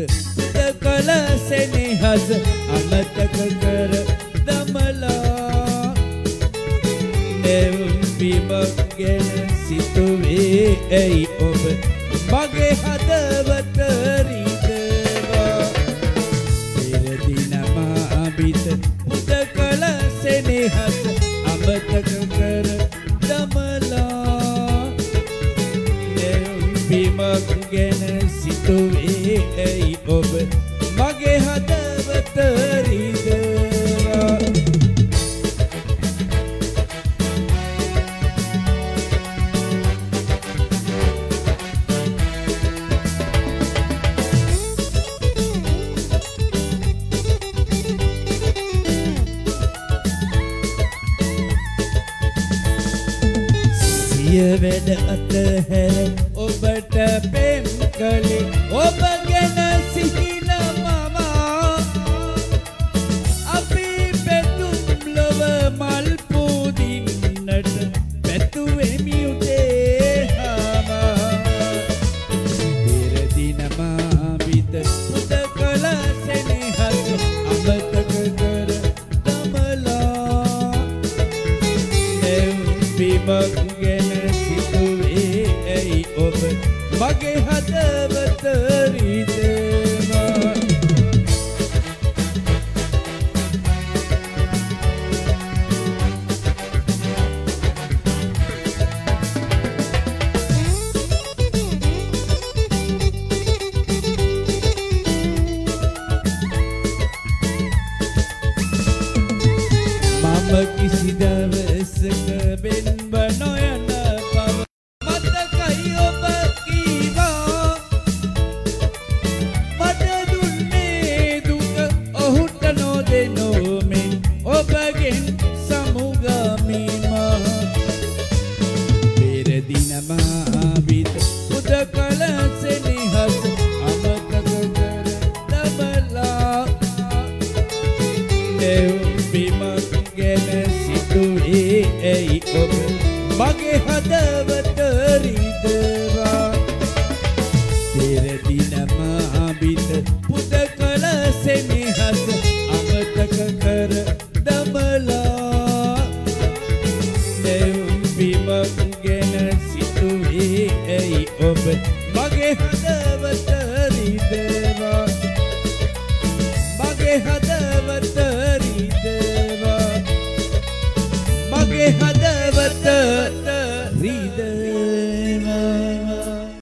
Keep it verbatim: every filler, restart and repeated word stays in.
පුද කල සෙනෙහස අමතක කර දමලා නැවුම් ගැන සිතුවේ ඇයි ඔබ මගේ හදවත රිදවා පෙර දින මා බිත පුද කල සෙනෙහස අමතක කර දමලා නැවුම් ගැන සිතුවේ ඇයි ඔබ මගේ හදවත රිදවා වැඩ අතහැර ඔබට පෙම් කළේ ඔබ ගැන සිහින මම අපි පෙතුම් ලොව මල් පුදින්නට පැතුවෙමි උදේ හම පෙර දින මා බිත පුද කල සෙනෙහස අමතක කර දමලා නැවුම් මගේ හදවත රිදවා මම කිසි දවසක බෙන්බ නොයන මගේ හදවත රිදවා පෙර දින මා බිත පුද කල සෙනෙහස අමතක කර දමලා නැවුම් ගැන සිතුවේ ඇයි ඔබ මගේ හදවත රිදවා මගේ හදවත රිදවා මගේ හදවත